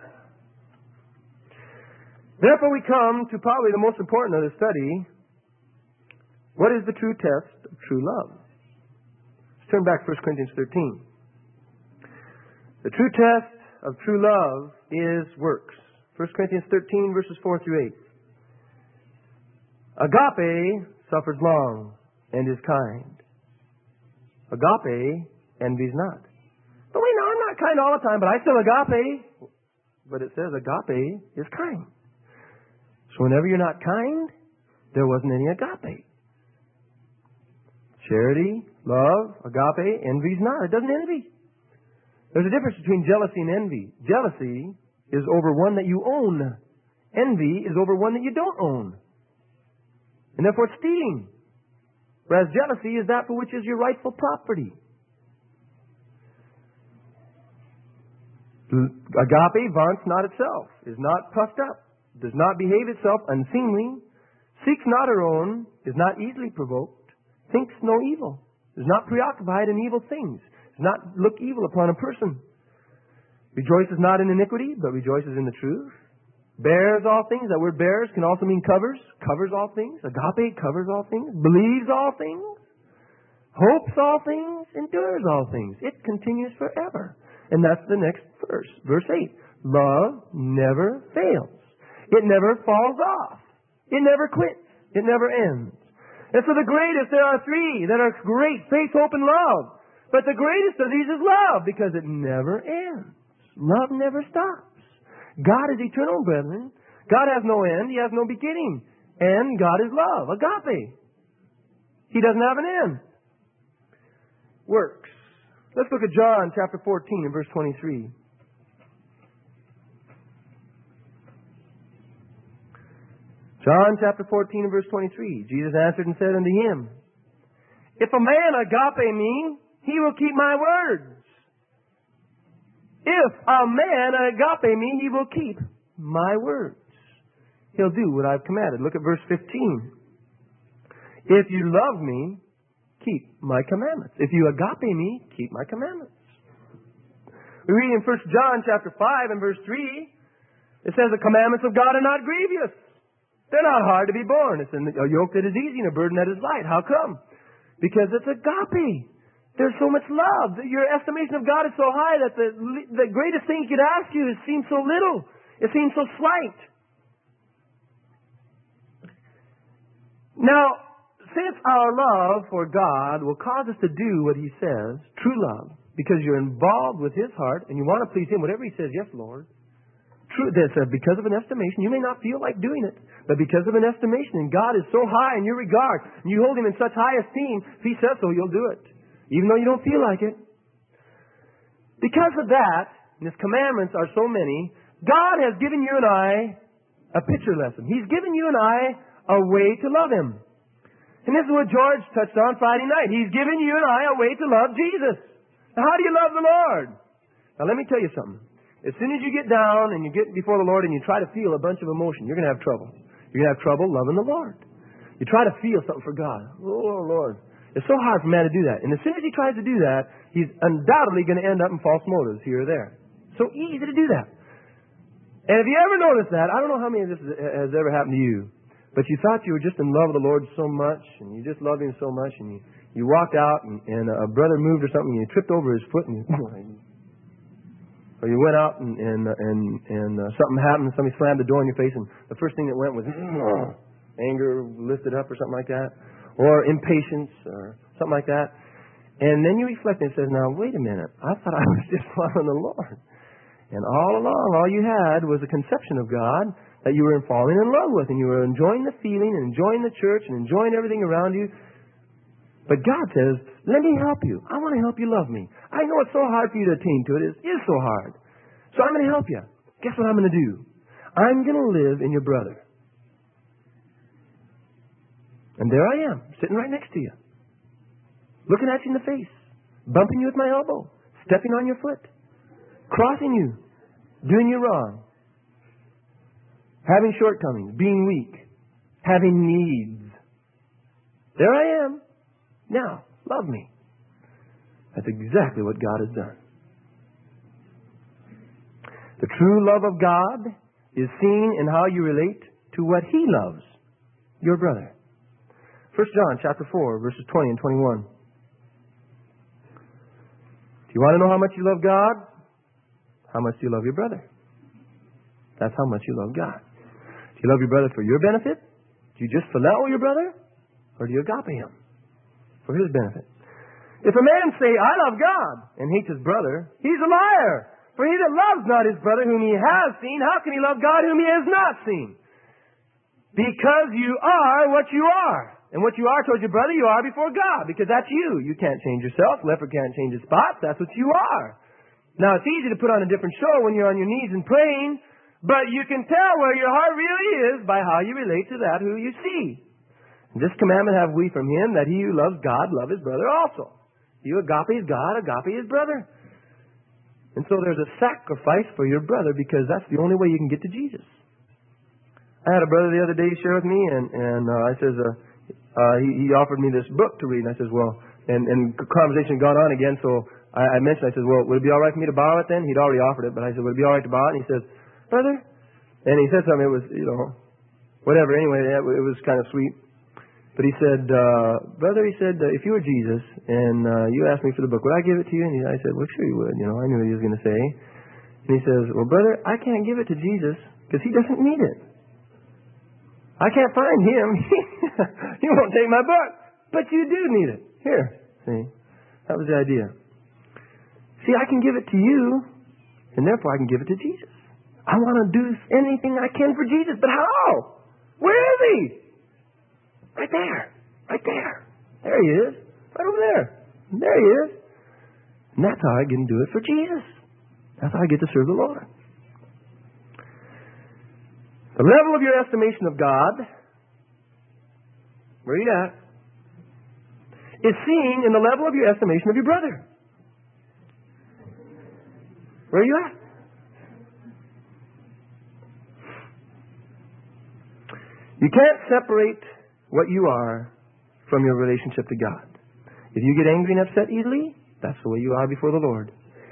Therefore we come to probably the most important of the study. What is the true test of true love? Let's turn back to 1 Corinthians 13. The true test of true love is works. 1 Corinthians 13 verses 4 through 8. Agape suffers long and is kind. Agape envies not. But wait, no, I'm not kind all the time, but I still agape. But it says agape is kind. So whenever you're not kind, there wasn't any agape. Charity, love, agape, envies not. It doesn't envy. There's a difference between jealousy and envy. Jealousy is over one that you own. Envy is over one that you don't own. And therefore it's stealing. Whereas jealousy is that for which is your rightful property. Agape vaunts not itself, is not puffed up, does not behave itself unseemly, seeks not her own, is not easily provoked, thinks no evil, is not preoccupied in evil things, does not look evil upon a person, rejoices not in iniquity, but rejoices in the truth, bears all things. That word bears can also mean covers, covers all things. Agape covers all things, believes all things, hopes all things, endures all things. It continues forever. And that's the next verse. Verse 8. Love never fails. It never falls off. It never quits. It never ends. And so the greatest, there are three that are great: faith, hope, and love. But the greatest of these is love, because it never ends. Love never stops. God is eternal, brethren. God has no end. He has no beginning. And God is love. Agape. He doesn't have an end. Works. Let's look at John chapter 14 and verse 23. John chapter 14 and verse 23. Jesus answered and said unto him, If a man agape me, he will keep my words. If a man agape me, he will keep my words. He'll do what I've commanded. Look at verse 15. If you love me, keep my commandments. If you agape me, keep my commandments. We read in 1 John chapter 5 and verse 3, it says the commandments of God are not grievous. They're not hard to be borne. It's a yoke that is easy and a burden that is light. How come? Because it's agape. There's so much love. Your estimation of God is so high that the greatest thing He could ask you seems so little. It seems so slight. Now, since our love for God will cause us to do what He says, true love, because you're involved with His heart and you want to please Him, whatever He says, yes, Lord. because of an estimation, you may not feel like doing it, but because of an estimation, and God is so high in your regard, and you hold Him in such high esteem, if He says so, you'll do it, even though you don't feel like it. Because of that, and His commandments are so many, God has given you and I a picture lesson. He's given you and I a way to love Him. And this is what George touched on Friday night. He's given you and I a way to love Jesus. Now, how do you love the Lord? Now, let me tell you something. As soon as you get down and you get before the Lord and you try to feel a bunch of emotion, you're going to have trouble. You're going to have trouble loving the Lord. You try to feel something for God. Oh, Lord. It's so hard for man to do that. And as soon as he tries to do that, he's undoubtedly going to end up in false motives here or there. So easy to do that. And if you ever noticed that, I don't know how many of this has ever happened to you, but you thought you were just in love with the Lord so much, and you just loved Him so much, and you walked out, and a brother moved or something, and you tripped over his foot, and or you went out and something happened, and somebody slammed the door in your face, and the first thing that went was anger lifted up or something like that, or impatience or something like that. And then you reflect and it says, now, wait a minute. I thought I was just following the Lord. And all along, all you had was a conception of God that you were falling in love with, and you were enjoying the feeling and enjoying the church and enjoying everything around you. But God says, let me help you. I want to help you love me. I know it's so hard for you to attain to it. It is so hard. So I'm going to help you. Guess what I'm going to do? I'm going to live in your brother. And there I am, sitting right next to you. Looking at you in the face. Bumping you with my elbow. Stepping on your foot. Crossing you. Doing you wrong. Having shortcomings. Being weak. Having needs. There I am. Now, love me. That's exactly what God has done. The true love of God is seen in how you relate to what He loves, your brother. 1 John chapter 4, verses 20 and 21. Do you want to know how much you love God? How much do you love your brother? That's how much you love God. Do you love your brother for your benefit? Do you just phileo your brother? Or do you agape him? For his benefit. If a man say, I love God, and hates his brother, he's a liar. For he that loves not his brother whom he has seen, how can he love God whom he has not seen? Because you are what you are. And what you are towards your brother, you are before God. Because that's you. You can't change yourself. Leper can't change his spots. That's what you are. Now, it's easy to put on a different show when you're on your knees and praying, but you can tell where your heart really is by how you relate to that who you see. This commandment have we from Him, that he who loves God love his brother also. He who agape God, agape his brother. And so there's a sacrifice for your brother, because that's the only way you can get to Jesus. I had a brother the other day share with me, and I says, he offered me this book to read, and I says, well, and conversation got on again, so I mentioned, I said, well, would it be all right for me to borrow it then? He'd already offered it, but I said, would it be all right to borrow it? And he says, brother, and he said something, it was, whatever, anyway, it was kind of sweet. But he said, brother, he said, if you were Jesus and you asked me for the book, would I give it to you? And I said, well, sure you would. I knew what he was going to say. And he says, well, brother, I can't give it to Jesus because he doesn't need it. I can't find him. He won't take my book. But you do need it. Here. See? That was the idea. See, I can give it to you, and therefore I can give it to Jesus. I want to do anything I can for Jesus. But how? Where is he? Right there. Right there. There he is. Right over there. There he is. And that's how I can do it for Jesus. That's how I get to serve the Lord. The level of your estimation of God, where are you at, is seen in the level of your estimation of your brother. Where are you at? You can't separate what you are from your relationship to God. If you get angry and upset easily, that's the way you are before the Lord.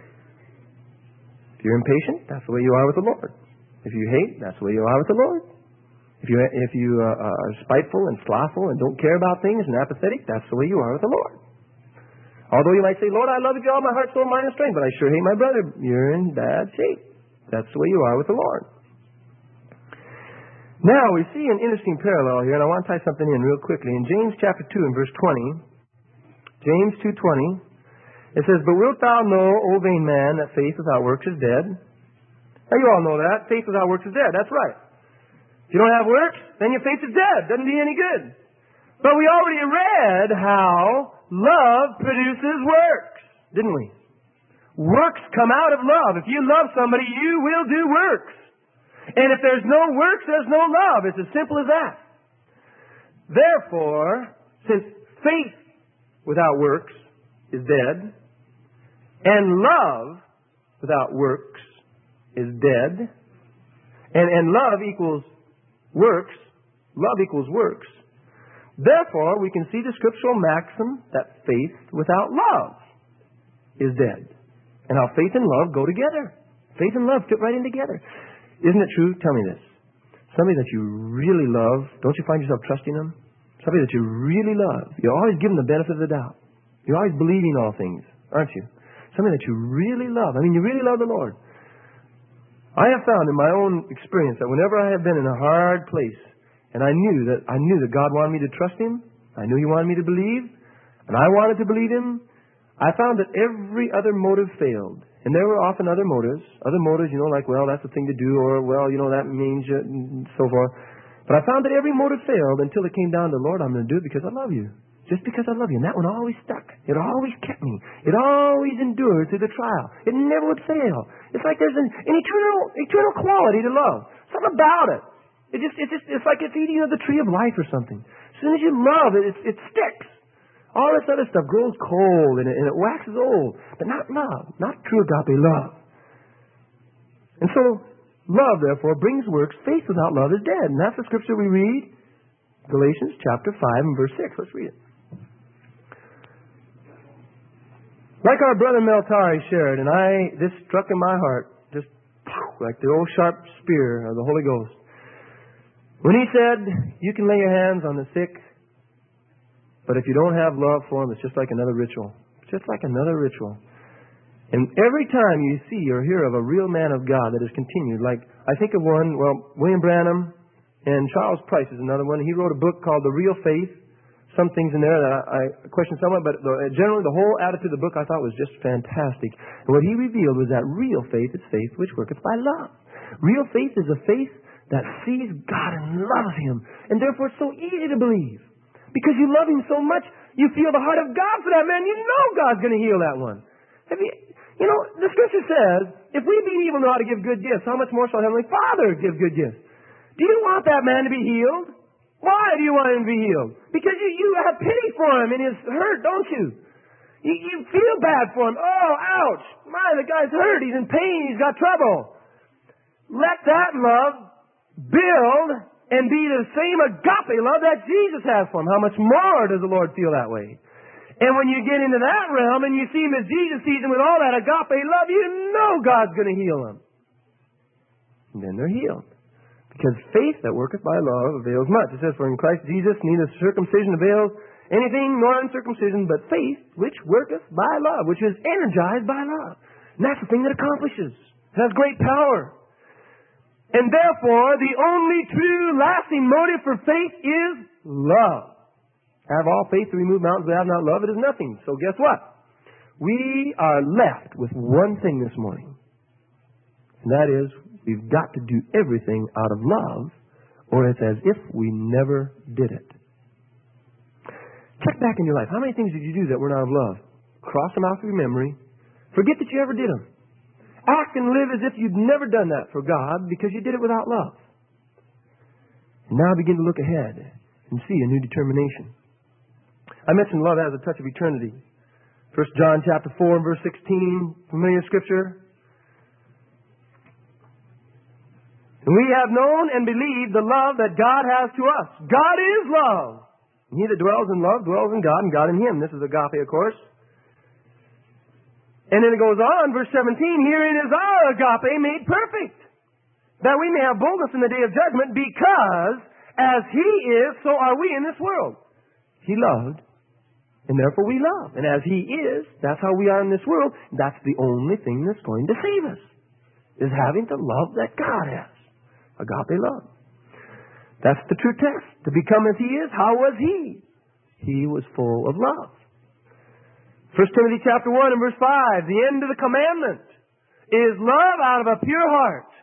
If you're impatient, that's the way you are with the Lord. If you hate, that's the way you are with the Lord. If you are spiteful and slothful and don't care about things and apathetic, that's the way you are with the Lord. Although you might say, Lord, I love you with all my heart, soul, mind, and strength, but I sure hate my brother. You're in bad shape. That's the way you are with the Lord. Now, we see an interesting parallel here, and I want to tie something in real quickly. In James chapter 2 and verse 20, James 2:20, it says, but wilt thou know, O vain man, that faith without works is dead? Now, you all know that. Faith without works is dead. That's right. If you don't have works, then your faith is dead. Doesn't do you any good. But we already read how love produces works, didn't we? Works come out of love. If you love somebody, you will do works. And if there's no works, there's no love. It's as simple as that. Therefore, since faith without works is dead, and love without works is dead, and love equals works, love equals works, therefore we can see the scriptural maxim that faith without love is dead. And how faith and love go together. Faith and love fit right in together. Isn't it true? Tell me this. Somebody that you really love, don't you find yourself trusting them? Somebody that you really love, you're always giving the benefit of the doubt. You're always believing all things, aren't you? Somebody that you really love. I mean, you really love the Lord. I have found in my own experience that whenever I have been in a hard place, and I knew that God wanted me to trust Him, I knew He wanted me to believe, and I wanted to believe Him, I found that every other motive failed. And there were often other motives, like, well, that's the thing to do, or, well, that means, and so forth. But I found that every motive failed until it came down to, Lord, I'm going to do it because I love you. Just because I love you. And that one always stuck. It always kept me. It always endured through the trial. It never would fail. It's like there's an eternal quality to love. Something about it. It's like it's eating of the tree of life or something. As soon as you love it, it sticks. All this other stuff grows cold and it waxes old. But not love. Not true agape love. And so, love, therefore, brings works. Faith without love is dead. And that's the scripture we read. Galatians chapter 5 and verse 6. Let's read it. Like our brother Meltari shared, and this struck in my heart, just like the old sharp spear of the Holy Ghost. When he said, you can lay your hands on the sick, but if you don't have love for them, it's just like another ritual. It's just like another ritual. And every time you see or hear of a real man of God that has continued, like I think of one, William Branham and Charles Price is another one. He wrote a book called The Real Faith. Some things in there that I question somewhat, but generally the whole attitude of the book I thought was just fantastic. And what he revealed was that real faith is faith which worketh by love. Real faith is a faith that sees God and loves Him. And therefore it's so easy to believe. Because you love Him so much, you feel the heart of God for that man. You know God's going to heal that one. The Scripture says, if we being evil know how to give good gifts, how much more shall Heavenly Father give good gifts? Do you want that man to be healed? Why do you want him to be healed? Because you have pity for him and his hurt, don't you? You feel bad for him. Oh, ouch. The guy's hurt. He's in pain. He's got trouble. Let that love build and be the same agape love that Jesus has for him. How much more does the Lord feel that way? And when you get into that realm and you see him as Jesus sees him with all that agape love, you know God's going to heal him. And then they're healed. Because faith that worketh by love avails much. It says, for in Christ Jesus neither circumcision avails anything nor uncircumcision, but faith which worketh by love, which is energized by love. And that's the thing that accomplishes. It has great power. And therefore, the only true lasting motive for faith is love. Have all faith to remove mountains, but have not love, it is nothing. So guess what? We are left with one thing this morning. And that is, we've got to do everything out of love, or it's as if we never did it. Check back in your life. How many things did you do that were not of love? Cross them out of your memory. Forget that you ever did them. Act and live as if you'd never done that for God because you did it without love. And now begin to look ahead and see a new determination. I mentioned love has a touch of eternity. 1 John chapter 4 and verse 16, familiar scripture. And we have known and believed the love that God has to us. God is love. And he that dwells in love dwells in God and God in him. This is agape, of course. And then it goes on, verse 17, herein is our agape made perfect, that we may have boldness in the day of judgment, because as he is, so are we in this world. He loved, and therefore we love. And as he is, that's how we are in this world. That's the only thing that's going to save us, is having the love that God has. Agape love. That's the true test. To become as he is, how was he? He was full of love. 1 Timothy chapter 1 and verse 5, the end of the commandment is love out of a pure heart.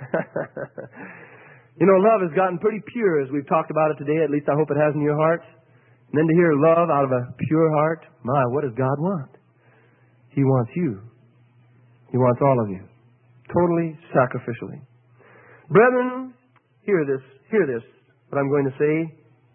You know, love has gotten pretty pure as we've talked about it today. At least I hope it has in your hearts. And then to hear love out of a pure heart, my, what does God want? He wants you. He wants all of you. Totally sacrificially. Brethren, hear this, what I'm going to say.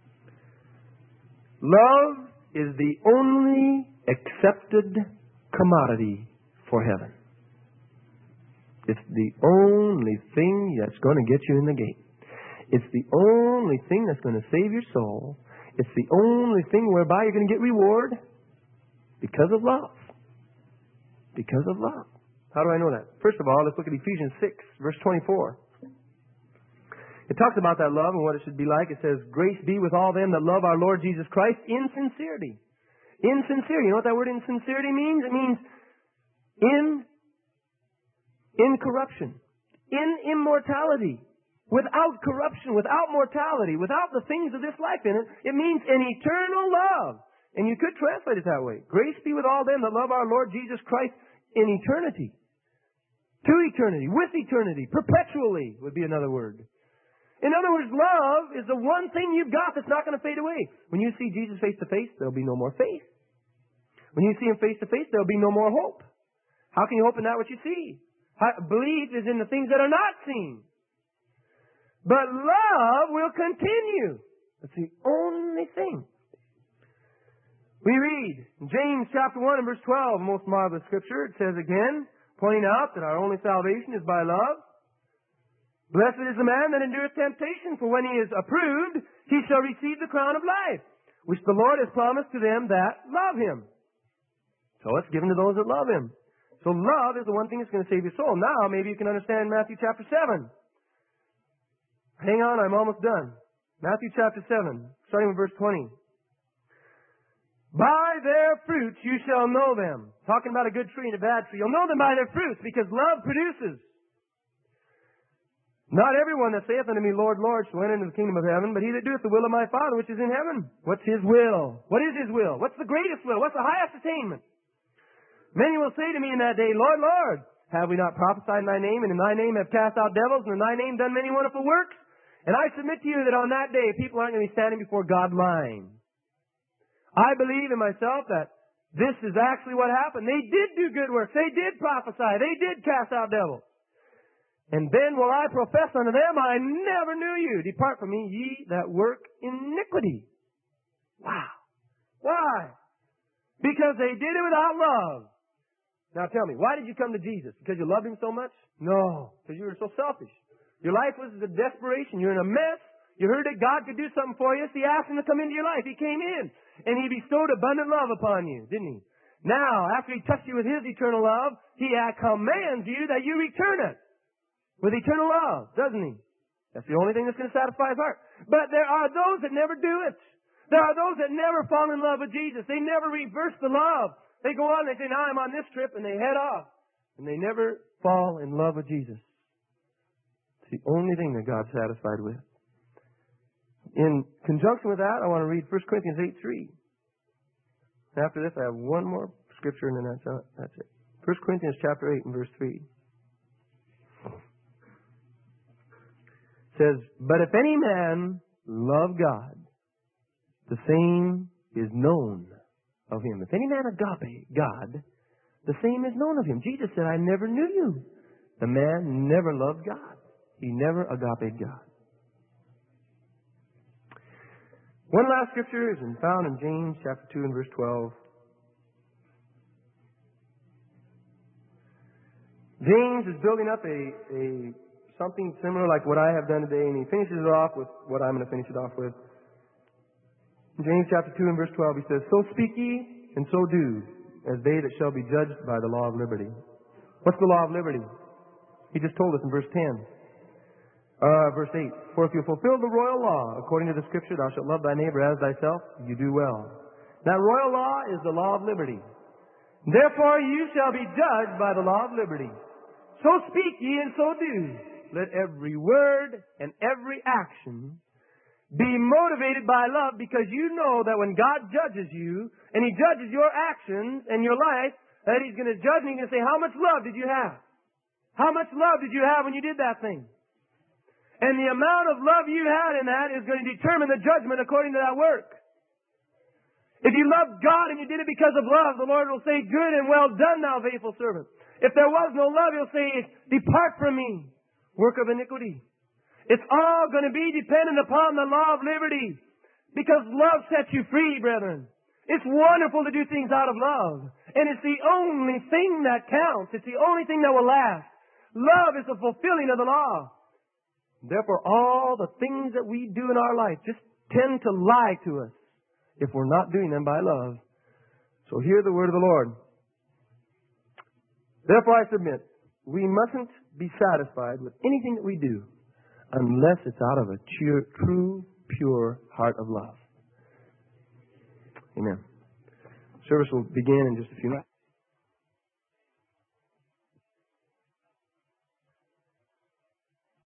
Love is the only accepted commodity for heaven. It's the only thing that's going to get you in the gate. It's the only thing that's going to save your soul. It's the only thing whereby you're going to get reward because of love. Because of love. How do I know that? First of all, let's look at Ephesians 6, verse 24. It talks about that love and what it should be like. It says, grace be with all them that love our Lord Jesus Christ in sincerity. In sincerity. You know what that word in sincerity means? It means in corruption. In immortality. Without corruption, without mortality, without the things of this life in it. It means an eternal love. And you could translate it that way. Grace be with all them that love our Lord Jesus Christ in eternity. To eternity. With eternity. Perpetually would be another word. In other words, love is the one thing you've got that's not going to fade away. When you see Jesus face to face, there'll be no more faith. When you see Him face to face, there'll be no more hope. How can you hope in that which you see? Belief is in the things that are not seen. But love will continue. That's the only thing. We read in James chapter 1 and verse 12, a most marvelous scripture. It says again, pointing out that our only salvation is by love. Blessed is the man that endureth temptation, for when he is approved, he shall receive the crown of life, which the Lord has promised to them that love Him. So it's given to those that love Him. So love is the one thing that's going to save your soul. Now, maybe you can understand Matthew chapter 7. Hang on, I'm almost done. Matthew chapter 7, starting with verse 20. By their fruits you shall know them. Talking about a good tree and a bad tree. You'll know them by their fruits, because love produces. Not everyone that saith unto me, Lord, Lord, shall enter into the kingdom of heaven, but he that doeth the will of my Father which is in heaven. What's His will? What is His will? What's the greatest will? What's the highest attainment? Many will say to me in that day, Lord, Lord, have we not prophesied in Thy name, and in Thy name have cast out devils, and in Thy name done many wonderful works? And I submit to you that on that day, people aren't going to be standing before God lying. I believe in myself that this is actually what happened. They did do good works. They did prophesy. They did cast out devils. And then will I profess unto them, I never knew you. Depart from me, ye that work iniquity. Wow. Why? Because they did it without love. Now tell me, why did you come to Jesus? Because you loved Him so much? No, because you were so selfish. Your life was a desperation. You're in a mess. You heard that God could do something for you, so you asked Him to come into your life. He came in, and He bestowed abundant love upon you, didn't He? Now, after He touched you with His eternal love, He commands you that you return it with eternal love, doesn't He? That's the only thing that's going to satisfy His heart. But there are those that never do it. There are those that never fall in love with Jesus. They never reverse the love. They go on, they say, now I'm on this trip, and they head off. And they never fall in love with Jesus. It's the only thing that God's satisfied with. In conjunction with that, I want to read 1 Corinthians 8:3. After this, I have one more scripture, and then that's it. 1 Corinthians chapter 8 and verse 3. It says, but if any man love God, the same is known of him. If any man agape God, the same is known of him. Jesus said, I never knew you. The man never loved God. He never agape God. One last scripture is found in James chapter 2 and verse 12. James is building up a something similar like what I have done today, and he finishes it off with what I'm going to finish it off with. In James chapter 2 and verse 12, he says, so speak ye, and so do, as they that shall be judged by the law of liberty. What's the law of liberty? He just told us in verse 10. Verse 8, for if you fulfill the royal law, according to the scripture, thou shalt love thy neighbor as thyself, you do well. That royal law is the law of liberty. Therefore you shall be judged by the law of liberty. So speak ye, and so do. Let every word and every action be motivated by love, because you know that when God judges you, and He judges your actions and your life, that He's going to judge and He's going to say, how much love did you have? How much love did you have when you did that thing? And the amount of love you had in that is going to determine the judgment according to that work. If you loved God and you did it because of love, the Lord will say, good and well done, thou faithful servant. If there was no love, He'll say, depart from me, work of iniquity. It's all going to be dependent upon the law of liberty. Because love sets you free, brethren. It's wonderful to do things out of love. And it's the only thing that counts. It's the only thing that will last. Love is the fulfilling of the law. Therefore, all the things that we do in our life just tend to lie to us if we're not doing them by love. So hear the word of the Lord. Therefore, I submit, we mustn't be satisfied with anything that we do unless it's out of a true, pure heart of love. Amen. Service will begin in just a few minutes.